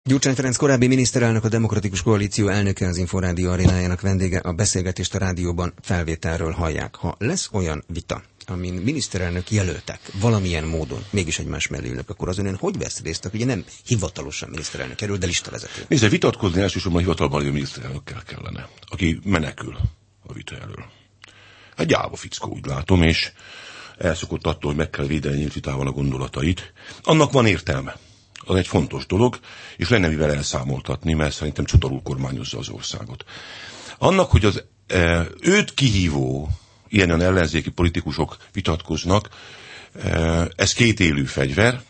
Gyurcsány Ferenc korábbi miniszterelnök, a Demokratikus Koalíció elnöke, az Inforádió arénájának vendége. A beszélgetést a rádióban felvételről hallják. Ha lesz olyan vita, amin miniszterelnök jelöltek valamilyen módon mégis egymás mellé ülnek, akkor az önön hogy vesz részt, ugye nem hivatalosan miniszterelnök kerül, de listavezető? Nézd, vitatkozni elsősorban a hivatalban lévő miniszterelnökkel kellene, aki menekül a vita elől. Hát gyáva fickó, úgy látom, és elszokott attól, hogy meg kell védeni nyílt vitával a gondolatait. Annak van értelme. Az egy fontos dolog, és lenne mivel elszámoltatni, mert szerintem csodarul kormányozza az országot. Annak, hogy az őt kihívó, ilyen ellenzéki politikusok vitatkoznak, ez kétélű fegyver,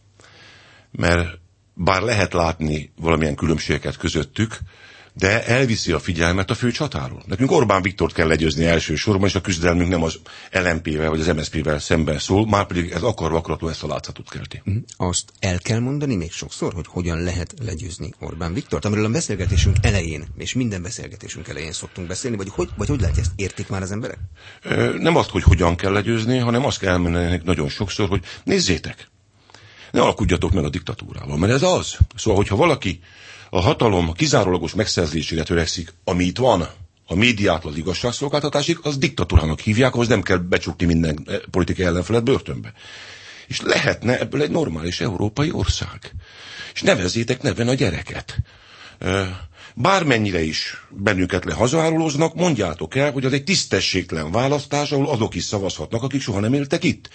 mert bár lehet látni valamilyen különbségeket közöttük, de elviszi a figyelmet a fő csatáról. Nekünk Orbán Viktort kell legyőzni elsősorban, és a küzdelmünk nem az LMP-vel vagy az MSZP-vel szemben szól, márpedig ez akarva ezt a látszatot kelti. Azt el kell mondani még sokszor, hogy hogyan lehet legyőzni Orbán Viktort, amiről a beszélgetésünk elején, és minden beszélgetésünk elején szoktunk beszélni, vagy hogy lehet ezt értik már az emberek? Nem azt, hogy hogyan kell legyőzni, hanem azt kell elmenni nagyon sokszor, hogy nézzétek, ne alkudjatok meg a diktatúrával, mert ez az. Szóval, hogyha valaki a hatalom kizárólagos megszerzésére törekszik, ami itt van, a médiától az igazságszolgáltatásig, az diktatúrának hívják, ahhoz nem kell becsukni minden politikai ellenfelet börtönbe. És lehetne ebből egy normális európai ország. És nevezzétek neven a gyereket. Bármennyire is bennünket hazárulóznak, mondjátok el, hogy az egy tisztességtelen választás, ahol azok is szavazhatnak, akik soha nem éltek itt.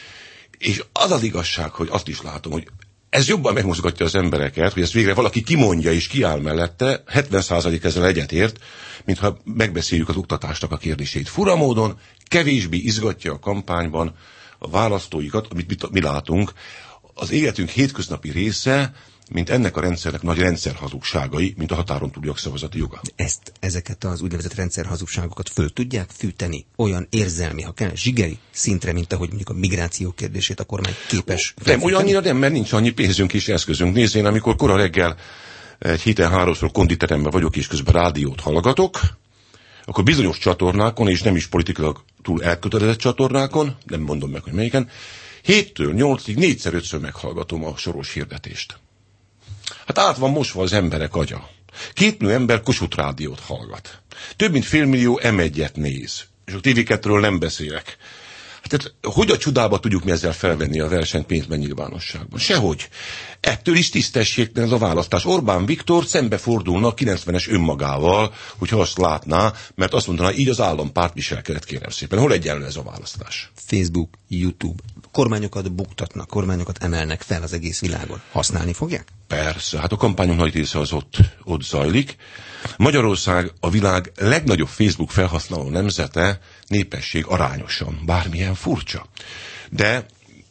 És az az igazság, hogy azt is látom, hogy ez jobban megmozgatja az embereket, hogy ezt végre valaki kimondja és kiáll mellette, 70% ezzel egyetért, mintha megbeszéljük az oktatásnak a kérdését. Fura módon kevésbé izgatja a kampányban a választóikat, amit mi látunk, az életünk hétköznapi része, mint ennek a rendszernek nagy rendszerhazugságai, mint a határon túliak szavazati joga. Ezeket az úgynevezett rendszerhazugságokat föl tudják fűteni olyan érzelmi, ha kell, zsigeri szintre, mint ahogy mondjuk a migráció kérdését a kormány képes. Nem, olyannyira nem, mert nincs annyi pénzünk és eszközünk. Nézd, én amikor kora reggel egy héten 3-szor konditeremben vagyok, és közben rádiót hallgatok, akkor bizonyos csatornákon, és nem is politikailag túl elkötelezett csatornákon, nem mondom meg, hogy melyiken, 7-től 8-ig 4-5-ször meghallgatom a soros hirdetést. Hát át van mosva az emberek agya. 2 millió ember Kossuth rádiót hallgat. Több mint 500 000 M1-et néz. És a TV2-ről nem beszélek. Hát hogy a csodába tudjuk mi ezzel felvenni a versenyt pénzben nyilvánosságban? Sehogy. Ettől is tisztességtelen ez a választás. Orbán Viktor szembefordulna a 90-es önmagával, hogyha azt látná, mert azt mondaná, így az állampárt viselkedett, kérem szépen. Hol egyenlő ez a választás? Facebook, YouTube. Kormányokat buktatnak, kormányokat emelnek fel az egész világon. Használni fogják? Persze, hát a kampányunk nagy része az ott zajlik. Magyarország a világ legnagyobb Facebook felhasználó nemzete népesség arányosan, bármilyen furcsa. De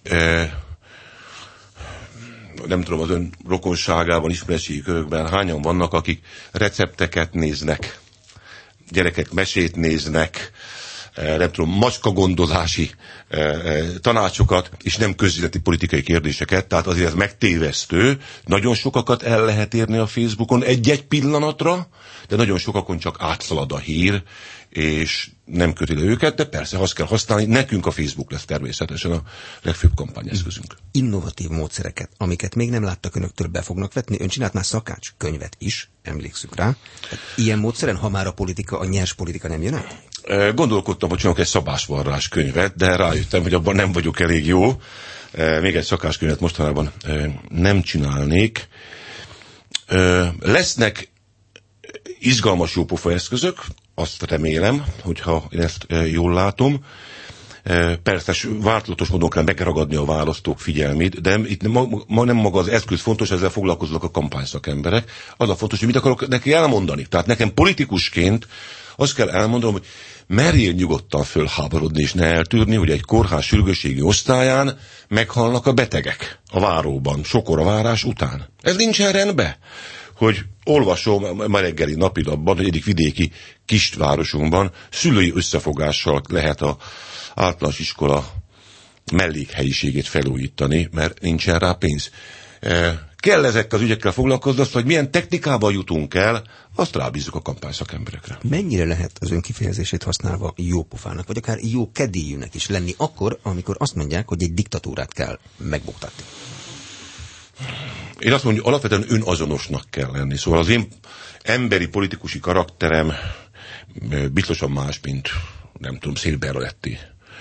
nem tudom, az ön rokonságában, ismeretségi körökben hányan vannak, akik recepteket néznek, gyerekek mesét néznek, nem tudom, macskagondozási tanácsokat, és nem közéleti politikai kérdéseket, tehát azért ez megtévesztő. Nagyon sokakat el lehet érni a Facebookon egy-egy pillanatra, de nagyon sokakon csak átszalad a hír, és nem köti le őket, de persze azt kell használni, nekünk a Facebook lesz természetesen a legfőbb kampányeszközünk. Innovatív módszereket, amiket még nem láttak önöktől, be fognak vetni. Ön csinált már szakács könyvet is, emlékszünk rá. Ilyen módszeren, ha már a nyers politika nem jön át? Gondolkodtam, hogy csinálok egy szabásvarrás könyvet, de rájöttem, hogy abban nem vagyok elég jó. Még egy szakáskönyvet mostanában nem csinálnék. Lesznek izgalmas jópofa eszközök, azt remélem, hogyha én ezt jól látom. Persze változatos módon kell megragadni a választók figyelmét, de itt ma nem maga az eszköz fontos, ezzel foglalkoznak a kampányszakemberek. Az a fontos, hogy mit akarok neki elmondani. Tehát nekem politikusként azt kell elmondanom, hogy merjél nyugodtan fölháborodni és ne eltűrni, hogy egy kórház sürgősségi osztályán meghalnak a betegek a váróban, sok óra várás után. Ez nincsen rendben, hogy olvasom ma reggeli napilapban, hogy egyik vidéki kisvárosunkban szülői összefogással lehet az általános iskola mellékhelyiségét felújítani, mert nincsen rá pénz. Kell ezekkel az ügyekkel foglalkozni, azt, hogy milyen technikával jutunk el, azt rábízzuk a kampányszakemberekre. Mennyire lehet az ön kifejezését használva jópofának, vagy akár jó kedélyűnek is lenni akkor, amikor azt mondják, hogy egy diktatúrát kell megbuktatni? Én azt mondom, hogy alapvetően önazonosnak kell lenni. Szóval az én emberi politikusi karakterem biztosan más, mint nem tudom, Szilberletti.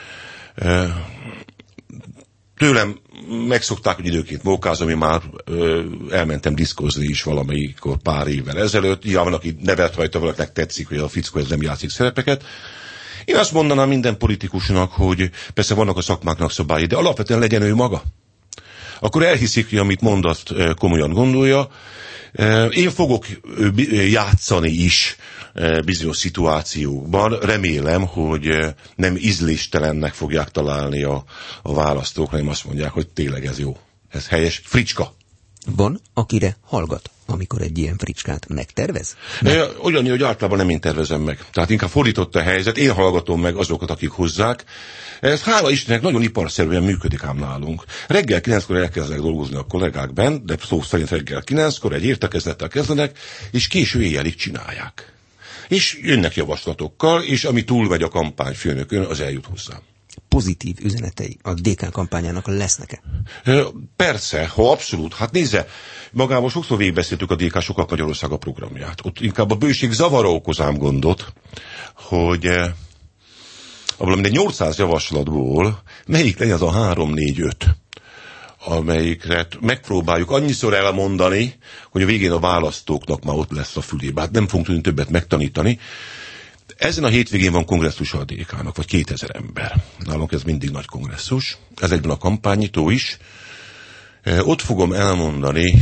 Tőlem megszokták, hogy időként mókázom, én már elmentem diszkozni is valamelyikor pár évvel ezelőtt. Ja, van, aki nevet rajta, valakinek tetszik, hogy a fickó ez nem játszik szerepeket. Én azt mondanám minden politikusnak, hogy persze vannak a szakmáknak szabályai, de alapvetően legyen ő maga. Akkor elhiszik, hogy amit mond, azt komolyan gondolja. Én fogok játszani is bizonyos szituációkban. Remélem, hogy nem ízléstelennek fogják találni a választók, hanem azt mondják, hogy tényleg ez jó. Ez helyes. Fricska. Van, akire hallgat, amikor egy ilyen fricskát megtervez? Olyan, hogy általában nem én tervezem meg. Tehát inkább fordított a helyzet, én hallgatom meg azokat, akik hozzák. Ez hála Istennek nagyon iparszerűen működik ám nálunk. Reggel 9-kor elkezdenek dolgozni a kollégák bent, de szó szerint reggel 9-kor egy értekezlettel kezdenek, és késő éjjelig csinálják. És jönnek javaslatokkal, és ami túlmegy a kampányfőnökön, az eljut hozzám. Pozitív üzenetei a DK kampányának lesznek-e? Persze, ha abszolút. Hát nézze, magával sokszor végigbeszéltük a DK Sokak Magyarország a programját. Ott inkább a bőség zavara okoz ám gondot, hogy abban mindegy 800 javaslatból melyik legyen az a 3, 4, 5, amelyikre megpróbáljuk annyiszor elmondani, hogy a végén a választóknak már ott lesz a fülébe. Hát nem fogunk tudni többet megtanítani. Ezen a hétvégén van kongresszus a DK-nak, vagy 2000 ember. Nálunk ez mindig nagy kongresszus. Ez egyben a kampánynyitó is. Ott fogom elmondani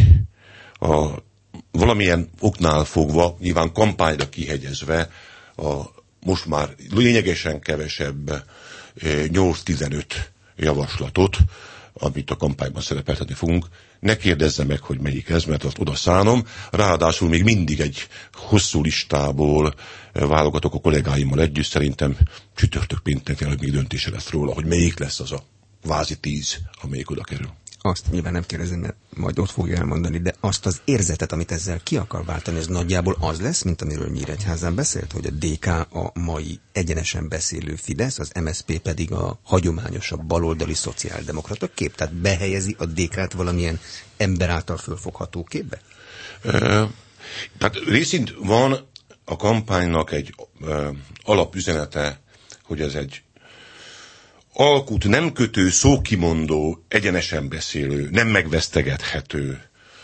valamilyen oknál fogva, nyilván kampányra kihegyezve, a most már lényegesen kevesebb 8-15 javaslatot, amit a kampányban szerepeltetni fogunk. Ne kérdezze meg, hogy melyik ez, mert azt oda szánom. Ráadásul még mindig egy hosszú listából válogatok a kollégáimmal együtt. Szerintem csütörtök pénteken előbb még döntése lesz róla, hogy melyik lesz az a vázi 10, amelyik oda kerül. Azt nyilván nem kérdezem, mert majd ott fogja elmondani, de azt az érzetet, amit ezzel ki akar váltani, ez nagyjából az lesz, mint amiről Nyíregyházán beszélt, hogy a DK a mai egyenesen beszélő Fidesz, az MSZP pedig a hagyományosabb baloldali szociáldemokrata kép, tehát behelyezi a DK-t valamilyen ember által fölfogható képbe? Tehát részint van a kampánynak egy alapüzenete, hogy ez egy alkut nem kötő, szókimondó, egyenesen beszélő, nem megvesztegethető,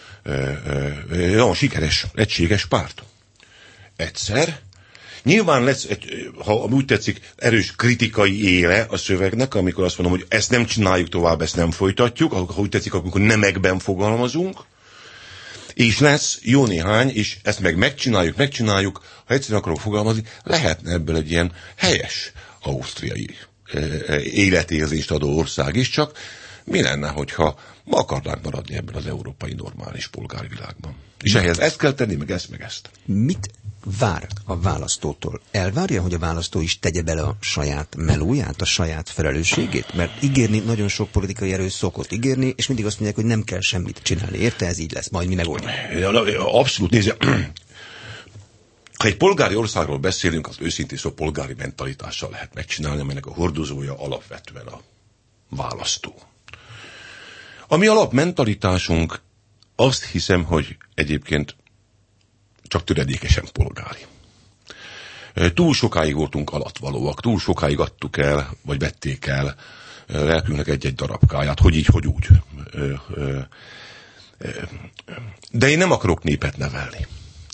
nagyon sikeres, egységes párt. Egyszer. Nyilván lesz, ha úgy tetszik, erős kritikai éle a szövegnek, amikor azt mondom, hogy ezt nem csináljuk tovább, ezt nem folytatjuk, ha úgy tetszik, amikor nemekben fogalmazunk, és lesz jó néhány, és ezt megcsináljuk, ha egyszerűen akarok fogalmazni, lehetne ebből egy ilyen helyes ausztriai életérzést adó ország is, csak mi lenne, hogyha ma akarnánk maradni ebben az európai normális polgári világban. És ehhez ezt kell tenni, meg ezt. Mit vár a választótól? Elvárja, hogy a választó is tegye bele a saját melóját, a saját felelősségét? Mert ígérni nagyon sok politikai erő szokott ígérni, és mindig azt mondják, hogy nem kell semmit csinálni. Érte, ez így lesz, majd mi megoldjuk. Abszolút, nézze. Ha egy polgári országról beszélünk, az őszintén szó polgári mentalitással lehet megcsinálni, amelynek a hordozója alapvetően a választó. A mi alapmentalitásunk, azt hiszem, hogy egyébként csak töredékesen polgári. Túl sokáig voltunk alatvalóak, túl sokáig adtuk el, vagy vették el lelkünknek egy-egy darabkáját, hogy így, hogy úgy. De én nem akarok népet nevelni.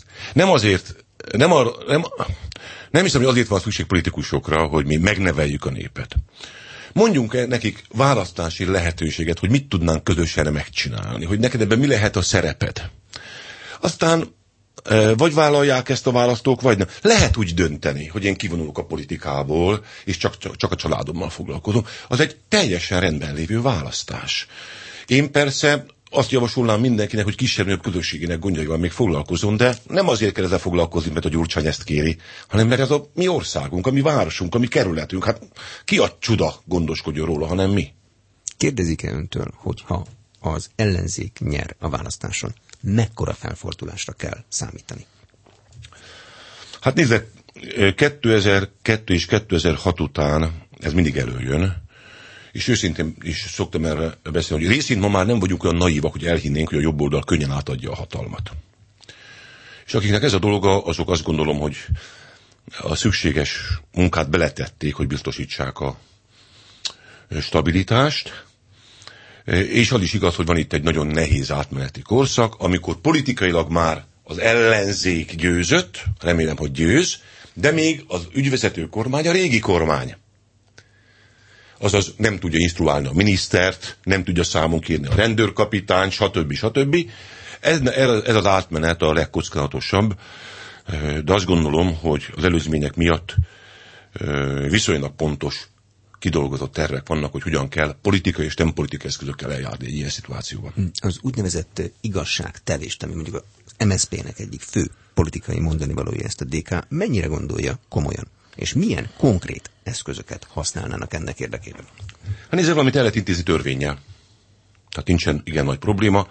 Nem hiszem, hogy azért van szükség politikusokra, hogy mi megneveljük a népet. Mondjunk nekik választási lehetőséget, hogy mit tudnánk közösen megcsinálni, hogy neked ebben mi lehet a szereped. Aztán vagy vállalják ezt a választók, vagy nem. Lehet úgy dönteni, hogy én kivonulok a politikából, és csak a családommal foglalkozom. Az egy teljesen rendben lévő választás. Én persze azt javasolnám mindenkinek, hogy kisebb-nagyobb közösségének gondjaival még foglalkozom, de nem azért kell ezzel foglalkozni, mert a Gyurcsány ezt kéri, hanem mert ez a mi országunk, a mi városunk, a mi kerületünk. Hát ki a csuda gondoskodjon róla, hanem mi? Kérdezik-e öntől, hogyha az ellenzék nyer a választáson, mekkora felfordulásra kell számítani? Hát nézd, 2002 és 2006 után ez mindig előjön, és őszintén is szoktam erre beszélni, hogy részint ma már nem vagyunk olyan naívak, hogy elhinnénk, hogy a jobb oldal könnyen átadja a hatalmat. És akiknek ez a dolga, azok azt gondolom, hogy a szükséges munkát beletették, hogy biztosítsák a stabilitást, és az is igaz, hogy van itt egy nagyon nehéz átmeneti korszak, amikor politikailag már az ellenzék győzött, remélem, hogy győz, de még az ügyvezető kormány a régi kormány. Azaz nem tudja instruálni a minisztert, nem tudja számon kérni a rendőrkapitányt, stb. Ez az átmenet a legkockázatosabb, de azt gondolom, hogy az előzmények miatt viszonylag pontos, kidolgozott tervek vannak, hogy hogyan kell politikai és nem politikai eszközökkel eljárni egy ilyen szituációban. Az úgynevezett igazságtevést, ami mondjuk az MSZP-nek egyik fő politikai mondani valója, ezt a DK mennyire gondolja komolyan? És milyen konkrét eszközöket használnának ennek érdekében? Hát nézd, valamit el lehet intézni törvénnyel. Tehát nincsen igen nagy probléma.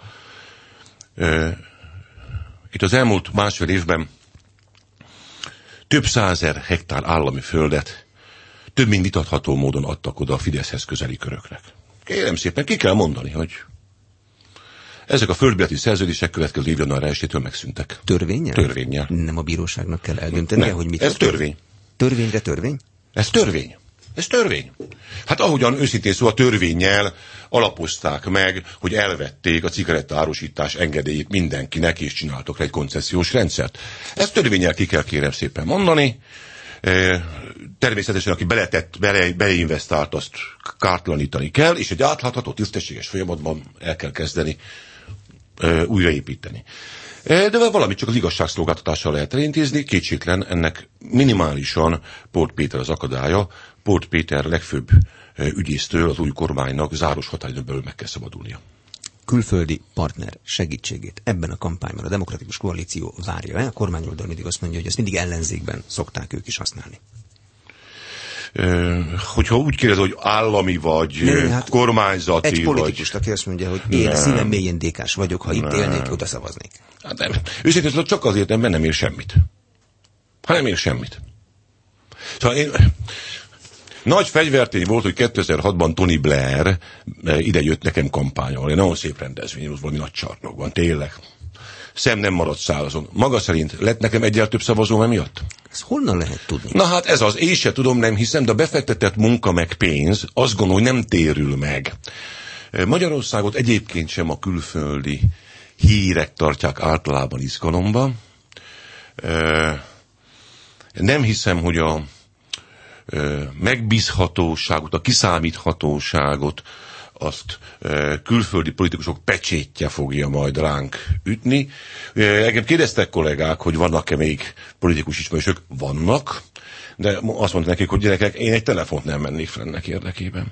Itt az elmúlt másfél évben több 100 000 hektár állami földet több mint vitatható módon adtak oda a Fideszhez közeli köröknek. Kérem szépen, ki kell mondani, hogy ezek a földbérleti szerződések következő év január 1-től megszűntek. Törvénnyel? Törvénnyel. Nem a bíróságnak kell eldöntenie, hogy mit... Ez törvény. Törvényre törvény? Ez törvény. Ez törvény. Hát ahogyan őszintén szó a törvénnyel alapozták meg, hogy elvették a cigarettaárusítás engedélyét mindenkinek, és csináltok rá egy koncesziós rendszert. Ezt törvénnyel ki kell kérem szépen mondani. Természetesen, aki beleinvestált, azt kártalanítani kell, és egy átlátható, tisztességes folyamatban el kell kezdeni újraépíteni. De valamit csak az igazságszolgáltatással lehet elintézni, kétségtelen ennek minimálisan Polt Péter az akadálya. Polt Péter legfőbb ügyésztől az új kormánynak záros határidőn belül meg kell szabadulnia. Külföldi partner segítségét ebben a kampányban a Demokratikus Koalíció várja-e? A kormányoldal mindig azt mondja, hogy ezt mindig ellenzékben szokták ők is használni. Hogyha úgy kérdez, hogy állami vagy kormányzati egy politikus, aki azt mondja, hogy én szívem mélyén DK-s vagyok, ha itt élnék, oda szavaznék. Hát nem. Őszintén csak azért nem ér semmit. Ha nem ér semmit. Szóval nagy fegyvertény volt, hogy 2006-ban Tony Blair ide jött nekem kampányolni. Nagyon szép rendezvény volt valami nagy csarnokban, tényleg. Szem nem maradt szálazon. Maga szerint lett nekem egyel több szavazóm emiatt? Ezt honnan lehet tudni? Na hát ez az, én se tudom, nem hiszem, de a befektetett munka meg pénz, azt gondolom, hogy nem térül meg. Magyarországot egyébként sem a külföldi hírek tartják általában izgalomban. Nem hiszem, hogy a megbízhatóságot, a kiszámíthatóságot azt külföldi politikusok pecsétje fogja majd ránk ütni. Engem kérdeztek kollégák, hogy vannak-e még politikus ismerősök? Vannak, de azt mondták nekik, hogy gyerekek, én egy telefont nem mennék fel ennek érdekében.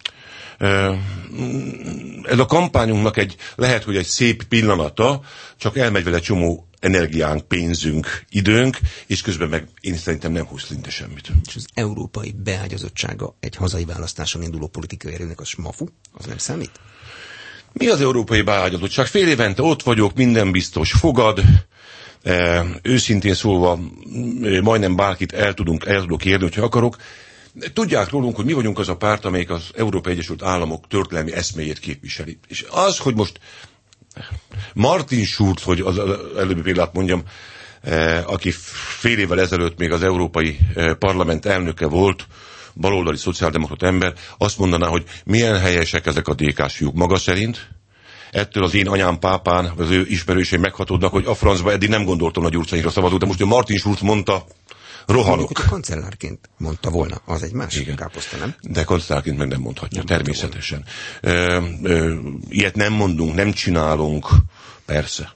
Ez a kampányunknak lehet, hogy egy szép pillanata, csak elmegy vele csomó energiánk, pénzünk, időnk, és közben meg én szerintem nem hoz szinte semmit. És az európai beágyazottsága egy hazai választáson induló politikai erőnek a smafu, az nem számít? Mi az európai beágyazottság? Fél évente ott vagyok, minden biztos fogad, őszintén szólva majdnem bárkit el tudok érni, hogyha akarok. Tudják rólunk, hogy mi vagyunk az a párt, amelyik az Európai Egyesült Államok történelmi eszméjét képviseli. És az, hogy most Martin Schulz, hogy az előbbi példát mondjam, aki fél évvel ezelőtt még az Európai Parlament elnöke volt, baloldali szociáldemokrata ember, azt mondaná, hogy milyen helyesek ezek a DK-s fiúk maga szerint. Ettől az én anyám pápán, az ő ismerősei meghatódnak, hogy a francba eddig nem gondoltam a Gyurcsányra szavazó, de most a Martin Schulz mondta, rohanok. Hogy a kancellárként mondta volna, az egy másik káposzta, nem? De kancellárként meg nem mondhatja, nem természetesen. Ilyet nem mondunk, nem csinálunk, persze.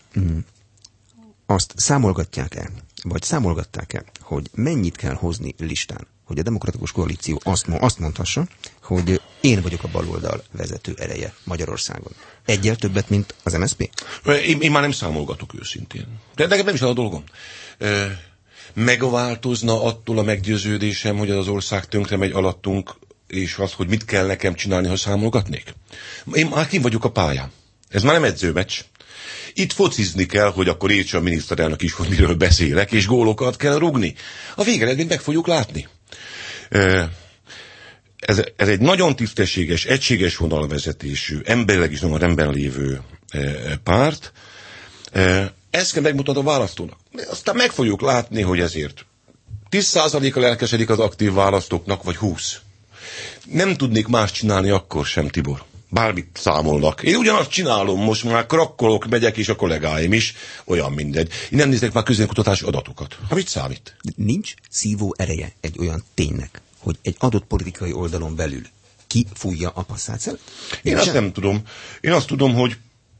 Azt számolgatják-e, vagy számolgatták-e, hogy mennyit kell hozni listán, hogy a Demokratikus Koalíció azt mondhassa, hogy én vagyok a baloldal vezető ereje Magyarországon. Egyel többet, mint az MSZP? Én már nem számolgatok őszintén. De nekem nem is az a dolgom. Megváltozna attól a meggyőződésem, hogy az ország tönkre megy alattunk, és az, hogy mit kell nekem csinálni, ha számolgatnék? Én már kim vagyok a pályán. Ez már nem edzőmeccs. Itt focizni kell, hogy akkor értse a miniszterelnök is, hogy miről beszélek, és gólokat kell rugni. A végeredményt meg fogjuk látni. ez egy nagyon tisztességes, egységes vonalvezetésű, emberileg is nagyon rendben lévő párt. Ezt kell megmutatni a választónak. Aztán meg fogjuk látni, hogy ezért 10%-a lelkesedik az aktív választóknak, vagy 20%. Nem tudnék más csinálni akkor sem, Tibor. Bármit számolnak. Én ugyanazt csinálom, most már krakkolok, megyek, és a kollégáim is, olyan mindegy. Én nem nézek már közvéleménykutatási adatokat. Ha mit számít? Nincs szívó ereje egy olyan ténynek, hogy egy adott politikai oldalon belül kifújja a passzát? Én azt nem tudom. Én azt tudom, hogy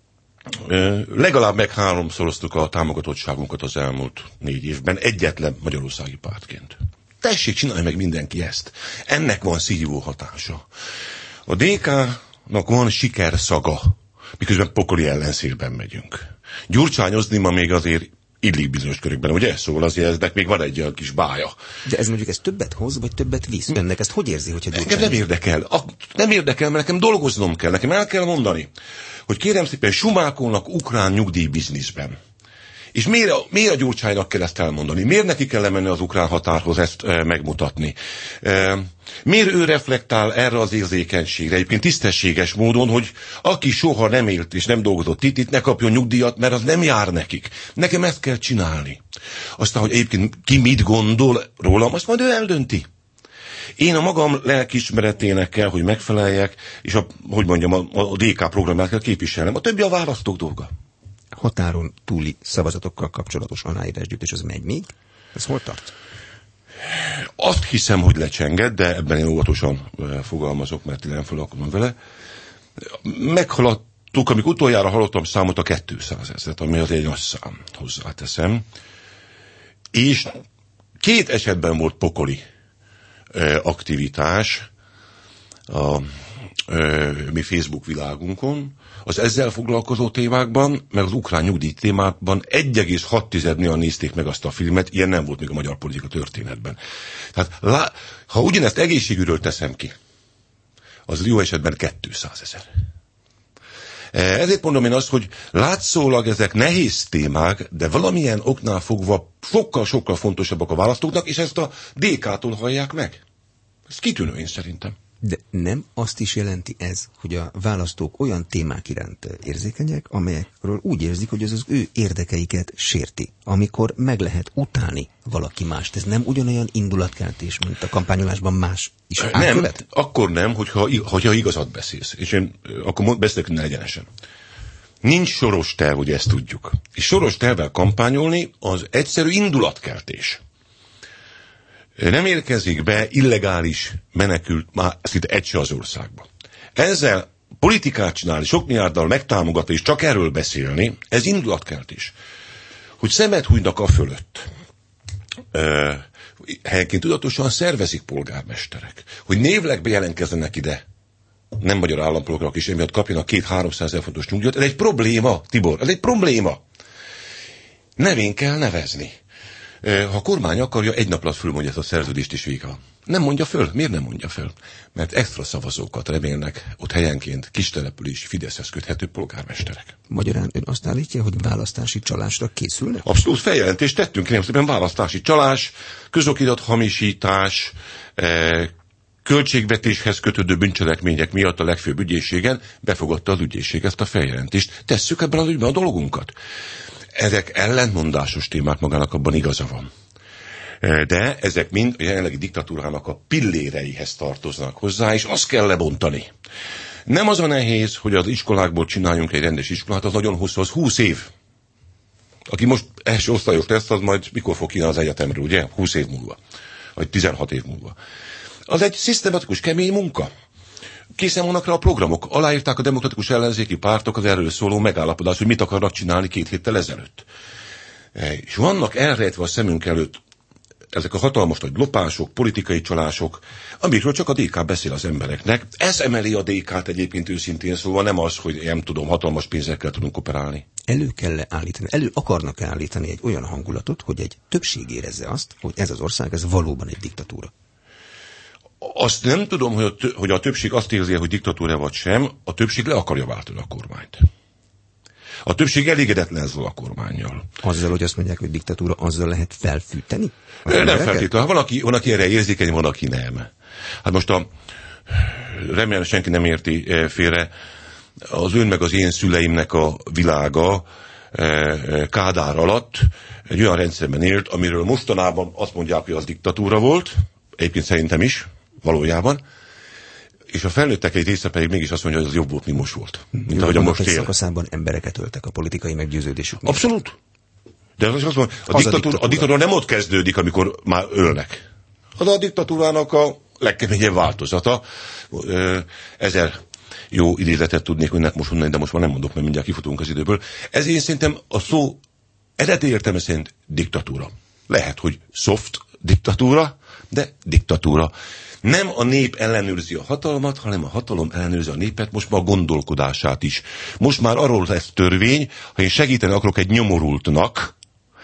legalább meg 3-szoroztuk a támogatottságunkat az elmúlt 4 évben egyetlen magyarországi pártként. Tessék, csinálj meg mindenki ezt. Ennek van szívó hatása. A DK-nak van sikerszaga, miközben pokoli ellenszélben megyünk. Gyurcsányozni ma még azért illik bizonyos körökben, ugye? Szóval azért eznek még van egy olyan kis bája. De ez mondjuk ez többet hoz, vagy többet visz? Önnek ezt hogy érzi, hogyha Engem nem érdekel. Nem érdekel, mert nekem dolgoznom kell. Nekem el kell mondani, hogy kérem szépen sumákolnak ukrán nyugdíjbizniszben. És miért a Gyurcsánynak kell ezt elmondani? Miért neki kell lemenni az ukrán határhoz ezt megmutatni? Miért ő reflektál erre az érzékenységre? Egyébként tisztességes módon, hogy aki soha nem élt és nem dolgozott itt ne kapjon nyugdíjat, mert az nem jár nekik. Nekem ezt kell csinálni. Aztán, hogy egyébként ki mit gondol rólam, azt majd ő eldönti. Én a magam lelkiismeretének kell, hogy megfeleljek, és a DK programját kell képviselnem. A többi a választók dolga. Határon túli szavazatokkal kapcsolatos aláírásgyűjtés, az megy még? Ez hol tart? Azt hiszem, hogy lecsenged, de ebben én óvatosan fogalmazok, mert én nem foglalkozom vele. Meghaladtuk, amikor utoljára hallottam számot, a 200 000, ami az egy nagy szám, hozzáteszem. És 2 esetben volt pokoli aktivitás a mi Facebook világunkon, az ezzel foglalkozó témákban, meg az ukrán nyugdíj témában 1,6 millióan nézték meg azt a filmet, ilyen nem volt még a magyar politika történetben. Tehát ha ugyanezt egészségügyről teszem ki, az jó esetben 200 000. Ezért mondom én azt, hogy látszólag ezek nehéz témák, de valamilyen oknál fogva sokkal-sokkal fontosabbak a választóknak, és ezt a DK-tól hallják meg. Ez kitűnő én szerintem. De nem azt is jelenti ez, hogy a választók olyan témák iránt érzékenyek, amelyekről úgy érzik, hogy ez az ő érdekeiket sérti, amikor meg lehet utálni valaki mást. Ez nem ugyanolyan indulatkeltés, mint a kampányolásban más is átkövet? Nem, akkor nem, hogyha igazat beszélsz. És én akkor beszélek egyenesen. Nincs soros terv, hogy ezt tudjuk. És soros tervvel kampányolni az egyszerű indulatkeltés. Nem érkezik be illegális menekült már szinte egy se az országba. Ezzel politikát csinálni, sok milliárddal megtámogatni, és csak erről beszélni, ez indulatkeltés. Hogy szemet hújnak a fölött. Helyenként tudatosan szervezik polgármesterek. Hogy névleg bejelentkezzenek ide nem magyar állampolgárok is, emiatt kapjanak 200-300 000 fontos nyugdíjat. Ez egy probléma, Tibor, ez egy probléma. Nevén kell nevezni. Ha a kormány akarja, egy nap alatt fölmondja ezt a szerződést is vége van. Nem mondja föl. Miért nem mondja föl? Mert extra szavazókat remélnek ott helyenként kistelepülési Fideszhez köthető polgármesterek. Magyarán ön azt állítja, hogy választási csalásra készülnek? Abszolút feljelentést tettünk, nem szépen választási csalás, közokirat hamisítás, költségvetéshez kötődő bűncselekmények miatt a legfőbb ügyészségen befogadta az ügyészség ezt a feljelentést. Tesszük ebben az ügyben a dolgunkat. Ezek ellentmondásos témák, magának abban igaza van. De ezek mind a jelenlegi diktatúrának a pilléreihez tartoznak hozzá, és azt kell lebontani. Nem az a nehéz, hogy az iskolákból csináljunk egy rendes iskolát, az nagyon hosszú, az 20 év. Aki most első osztályos lesz, az majd mikor fog kínálni az egyetemről, ugye? 20 év múlva. Vagy 16 év múlva. Az egy szisztematikus, kemény munka. Készen vannak rá a programok. Aláírták a demokratikus ellenzéki pártok az erről szóló megállapodást, hogy mit akarnak csinálni 2 héttel ezelőtt. És vannak elrejtve a szemünk előtt ezek a hatalmas nagy lopások, politikai csalások, amikről csak a DK beszél az embereknek. Ez emeli a DK-t egyébként őszintén, szóval nem az, hogy nem tudom, hatalmas pénzekkel tudunk operálni. Elő akarnak állítani egy olyan hangulatot, hogy egy többség érezze azt, hogy ez az ország, ez valóban egy diktatúra. Azt nem tudom, hogy a többség azt érzi, hogy diktatúra vagy sem, a többség le akarja váltani a kormányt. A többség elégedetlen ezzel a kormánnyal. Azzal, hogy azt mondják, hogy diktatúra, azzal lehet felfűteni? Nem feltétlenül. Van, aki erre érzékeny, van, aki nem. Hát most remélem senki nem érti félre, az ön meg az én szüleimnek a világa Kádár alatt egy olyan rendszerben élt, amiről mostanában azt mondják, hogy az diktatúra volt, egyébként szerintem is, valójában, és a felnőttek egy része pedig mégis azt mondja, hogy az jobb volt, mint most volt. Mint ahogy most él. Szakaszában embereket öltek a politikai meggyőződésük miatt. Abszolút. De azt mondom, a diktatúra nem ott kezdődik, amikor már ölnek. Az a diktatúrának a legkeményebb változata. 1000 jó idézetet tudnék önnek most mondani, de most már nem mondok, mert mindjárt kifutunk az időből. Ez én szerintem a szó eredeti értelme szerint diktatúra. Lehet, hogy soft diktatúra, de diktatúra. Nem a nép ellenőrzi a hatalmat, hanem a hatalom ellenőrzi a népet, most már a gondolkodását is. Most már arról lesz törvény, ha én segíteni akarok egy nyomorultnak,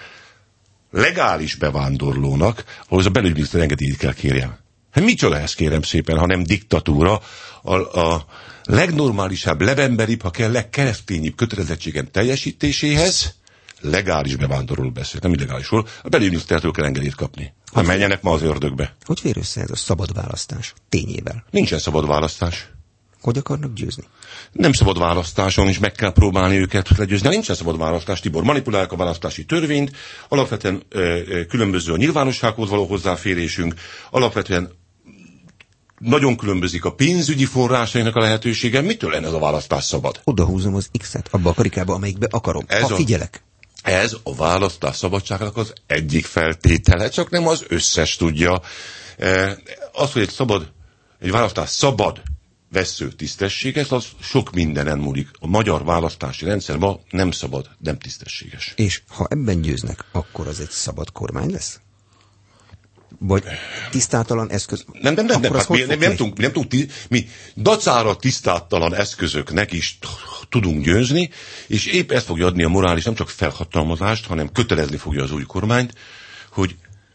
legális bevándorlónak, ahhoz a belügyminiszter engedélyt kell kérjem. Hát micsoda ez, kérem szépen, ha nem diktatúra, a legnormálisabb, legemberibb, ha kell, legkeresztényibb kötelezettségem teljesítéséhez legális bevándorlóról beszél, nem illegálisról, a belügyminisztertől kell engedélyt kapni. Ha menjenek ma az ördögbe. Hogy fér össze ez a szabad választás tényével? Nincsen szabad választás. Hogy akarnak győzni? Nem szabad választáson is meg kell próbálni őket legyőzni. Nincsen szabad választás, Tibor. Manipulálják a választási törvényt, alapvetően különböző a nyilvánossághoz való hozzáférésünk, alapvetően nagyon különbözik a pénzügyi forrásainak a lehetősége. Mitől lenne ez a választás szabad? Oda húzom az X-et abba a karikába, amelyikbe akarom. Figyelek. Ez a választás szabadságának az egyik feltétele, csak nem az összes tudja. Az, hogy egy választás szabad, vessző, tisztességes, az sok mindenen múlik. A magyar választási rendszer ma nem szabad, nem tisztességes. És ha ebben győznek, akkor az egy szabad kormány lesz? Vagy tisztátalan eszköz? Nem. Hát mi dacára tisztátalan eszközöknek is tudunk győzni, és épp ezt fogja adni a morális, nem csak felhatalmazást, hanem kötelezni fogja az új kormányt, hogy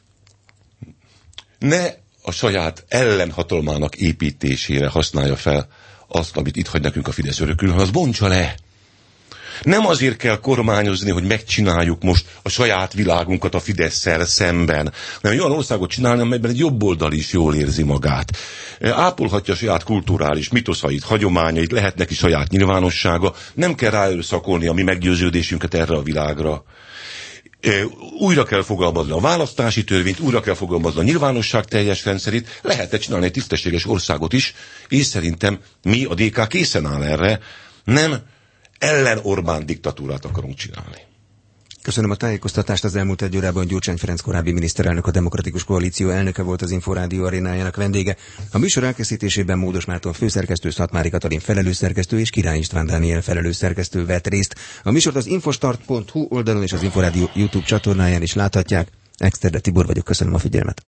ne a saját ellenhatalmának építésére használja fel azt, amit itt hagy nekünk a Fidesz örökül, hanem az bontsa le. Nem azért kell kormányozni, hogy megcsináljuk most a saját világunkat a Fidesszel szemben, hanem olyan országot csinálni, amelyben egy jobboldal is jól érzi magát. Ápolhatja a saját kulturális mitoszait, hagyományait, lehet neki saját nyilvánossága, nem kell ráerőszakolni a mi meggyőződésünket erre a világra. Újra kell fogalmazni a választási törvényt, újra kell fogalmazni a nyilvánosság teljes rendszerét, lehetne csinálni egy tisztességes országot is, és szerintem mi, a DK készen áll erre, nem ellen Orbán diktatúrát akarunk csinálni. Köszönöm a tájékoztatást. Az elmúlt egy órában Gyurcsány Ferenc korábbi miniszterelnök, a Demokratikus Koalíció elnöke volt az Inforádió arénájának vendége. A műsor elkészítésében Módos Márton főszerkesztő, Szatmári Katalin felelősszerkesztő és Király István Dániel felelősszerkesztő vett részt. A műsort az infostart.hu oldalon és az Inforádió YouTube csatornáján is láthatják. Exterde Tibor vagyok, köszönöm a figyelmet.